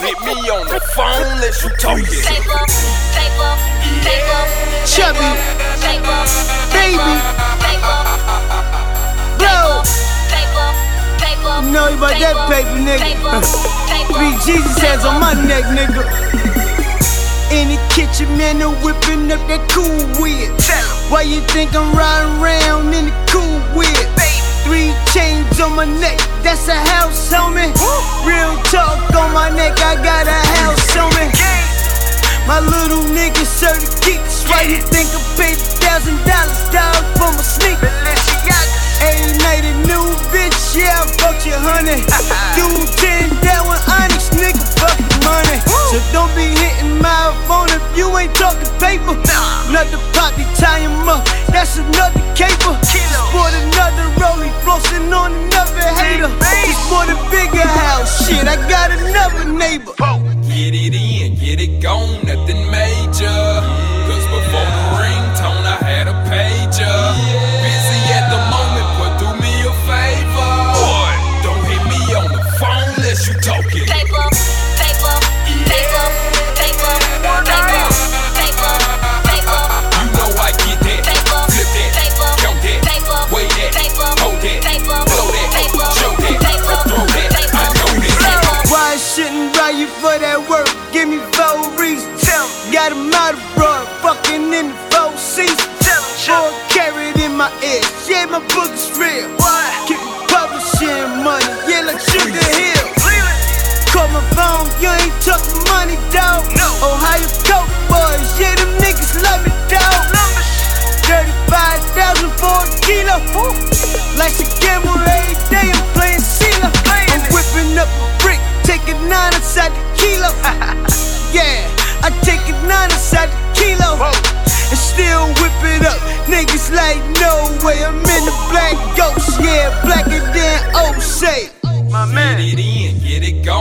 hit me on the phone unless you talking. Chubby, baby, blow. You know about that paper, nigga. Big Jesus hands on my neck, nigga. In the kitchen, man, I'm whipping up that cool whip. Why you think I'm riding around in the cool whip? 3 chains on my neck, that's a house on me. Real talk on my neck, I got a house on me. My little nigga serve the geeks. Why you think I paid $1,000, dog, for my sneakers? Ain't night a new bitch, yeah, I fucked you, honey. Dude, 10 down with Onyx, nigga, fuck the money. So don't be hitting my phone if you ain't talking paper. Another poppy, tie him up, that's another caper. Sport another rollie, flossing on another hater. Just bought a bigger house, shit, I got another neighbor. Get it in, get it gone, nothing major. Cause before the ringtone, I had a pager. Busy at the moment, but do me a favor. Boy, don't hit me on the phone unless you talking. You know I get that, flip that, count that, weigh that, hold that, blow that, show that, throw that, I know that. Why I shouldn't buy you for that work? Give me 4 reasons. Got him out abroad, fucking in the 4 seasons. 4 carried in my ear, yeah, my book is real. Keep publishing money, yeah, like Sugar Hill. Call my phone, you ain't talking money, dawg. Ohio Coke boys, yeah, them niggas love me, dawg. 35,000 for a kilo. Like a gamble every day, I'm playing CeeLo. I'm whipping up a brick, taking 9 inside the kilo. Yeah, I take a 9 inside the kilo. And still whip it up. Niggas like, no way, I'm in the black ghost. Yeah, blacker than Osei. Get it in, get it gone.